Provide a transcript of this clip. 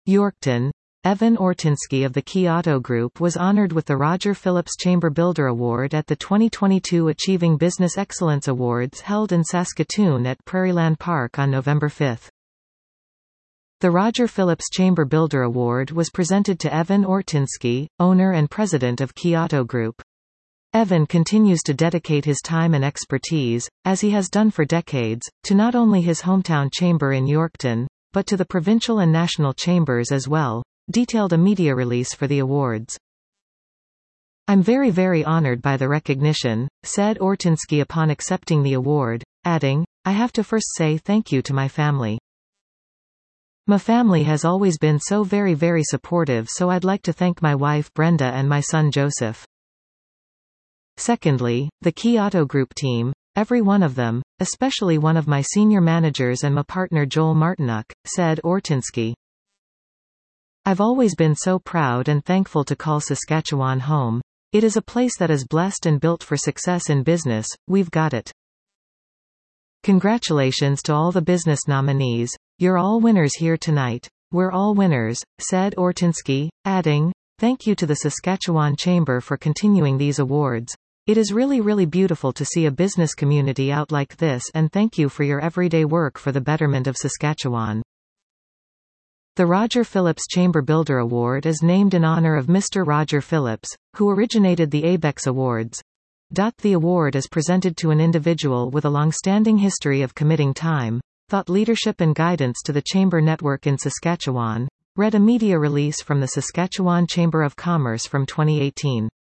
Yorkton. Evan Ortinsky of the Key Auto Group was honored with the Roger Phillips Chamber Builder Award at the 2022 Achieving Business Excellence Awards held in Saskatoon at Prairieland Park on November 5. The Roger Phillips Chamber Builder Award was presented to Evan Ortinsky, owner and president of Key Auto Group. Evan continues to dedicate his time and expertise, as he has done for decades, to not only his hometown chamber in Yorkton, but to the provincial and national chambers as well, detailed a media release for the awards. "I'm very honored by the recognition," said Ortinsky upon accepting the award, adding, "I have to first say thank you to my family. My family has always been so very supportive, so I'd like to thank my wife Brenda and my son Joseph." Secondly, the Key Auto Group team, every one of them, especially one of my senior managers and my partner Joel Martinuk, said Ortinsky. "I've always been so proud and thankful to call Saskatchewan home. It is a place that is blessed and built for success in business. We've got it. Congratulations to all the business nominees. You're all winners here tonight. We're all winners," said Ortinsky, adding, "Thank you to the Saskatchewan Chamber for continuing these awards. It is really beautiful to see a business community out like this, and thank you for your everyday work for the betterment of Saskatchewan." The Roger Phillips Chamber Builder Award is named in honor of Mr. Roger Phillips, who originated the ABEX Awards. The award is presented to an individual with a long-standing history of committing time, thought leadership and guidance to the chamber network in Saskatchewan, read a media release from the Saskatchewan Chamber of Commerce from 2018.